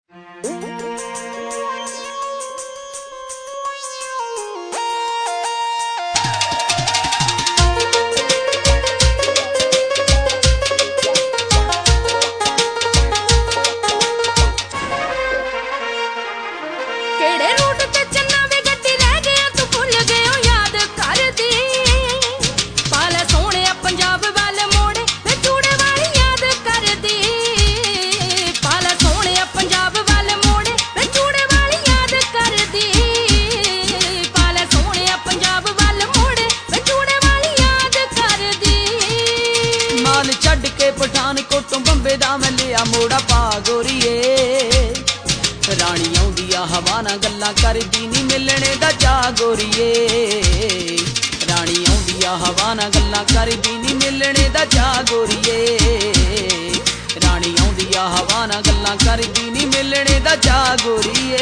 पठानकोटों बंबे दा मैं लिया मोड़ा पा गोरीए राणी आउंदी आ हवा नाल गल्लां करदी नी मिलने दा चा गोरीए राणी आउंदी आ हवा नाल गल्लां करदी नी मिलने दा चा गोरीए राणी आउंदी आ हवा नाल गल्लां करदी नी मिलने दा चा गोरीए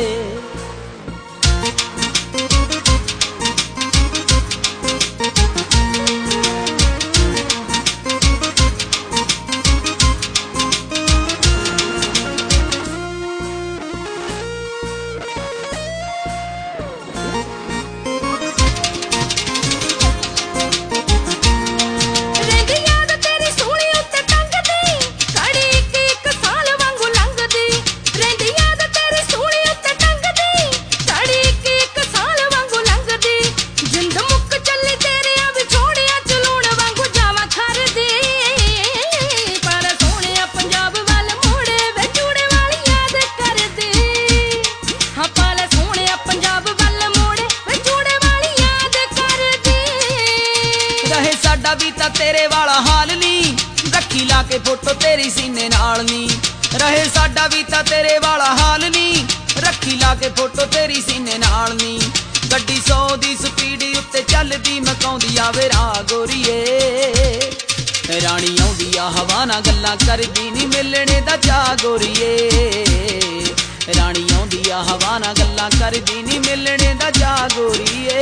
तेरे वाला हाल नी रखी ला के फोटो तेरी सीने नाल नी रहे साडा भी ता तेरे वाला हाल नी रखी ला के फोटो तेरी सीने नाल नी गड्डी 100 दी स्पीड उत्ते चलदी मकाउंदी आवे राह गोरीए राणी आउंदी आ हवा नाल गल्लां करदी नी मिलने दा चा गोरीए राणी आउंदी आ हवा नाल गल्लां करदी नी मिलने दा चा गोरीए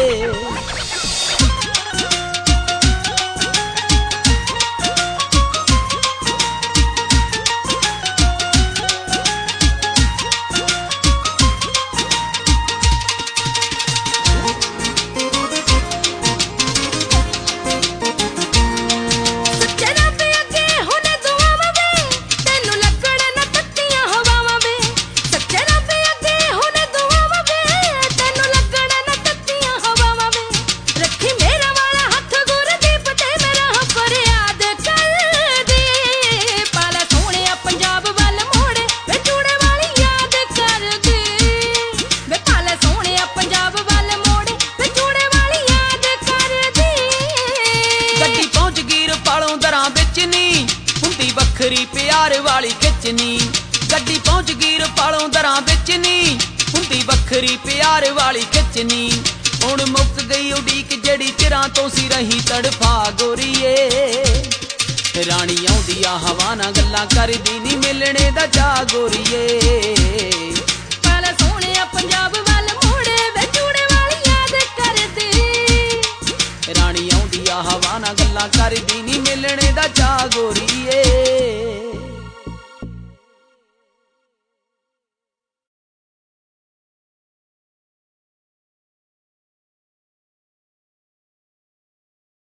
बखरी प्यार वाली खिचनी गड्डी पहुंच गई रपालों दरां विच नी हुंदी बखरी प्यार वाली खिचनी हुण मुक गई उड़ीक जड़ी चिरां तो सी रही तड़फा गोरीए राणी आउंदी आ हवा नाल गल्लां करदी नी मिलने दा चा गोरीए पाला सोहणिया पंजाब वल मोड़े वे चूड़े वाली याद करदी राणी आउंदी आ हवा नाल गल्लां करदी नी मिलने दा चा गोरीए